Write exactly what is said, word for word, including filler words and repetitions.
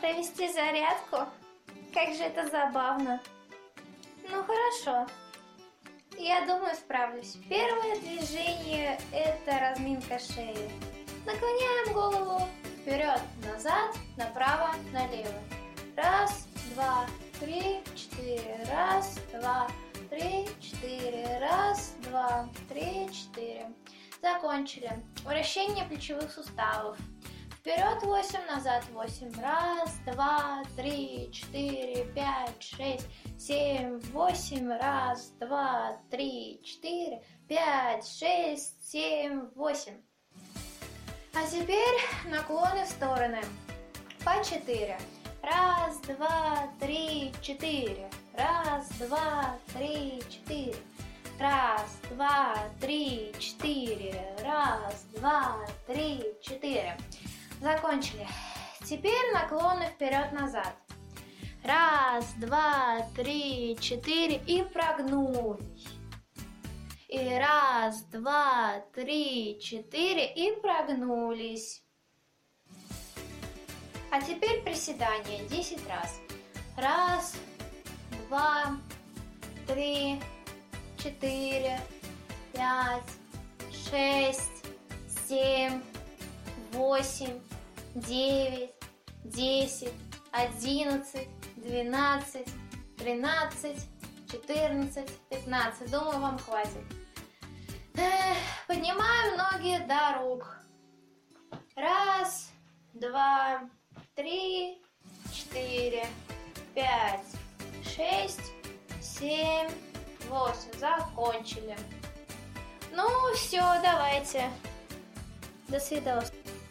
провести зарядку? Как же это забавно. Ну хорошо. Я думаю, справлюсь. Первое движение – это разминка шеи. Наклоняем голову вперед, назад, направо, налево. Раз, два, три, четыре. Раз, два, три, четыре. Раз, два, три, четыре. Закончили. Вращение плечевых суставов. Вперед восемь, назад восемь. Раз, два, три, четыре, пять, шесть, семь, восемь. Раз, два, три, четыре, пять, шесть, семь, восемь. А теперь наклоны в стороны. По четыре. Раз, два, три, четыре. Раз, два, три, четыре. Раз, два, три, четыре. Раз, два, три, четыре. Закончили. Теперь наклоны вперед-назад. Раз, два, три, четыре. И прогнулись. И раз, два, три, четыре. И прогнулись. А теперь приседания десять раз. Раз, два, три, четыре, пять, шесть, семь, восемь, девять, десять, одиннадцать, двенадцать, тринадцать, четырнадцать, пятнадцать. Думаю, вам хватит. Поднимаем ноги до рук. Раз, два, три, четыре, пять, шесть, семь, восемь. Закончили. Ну все, давайте. До свидания.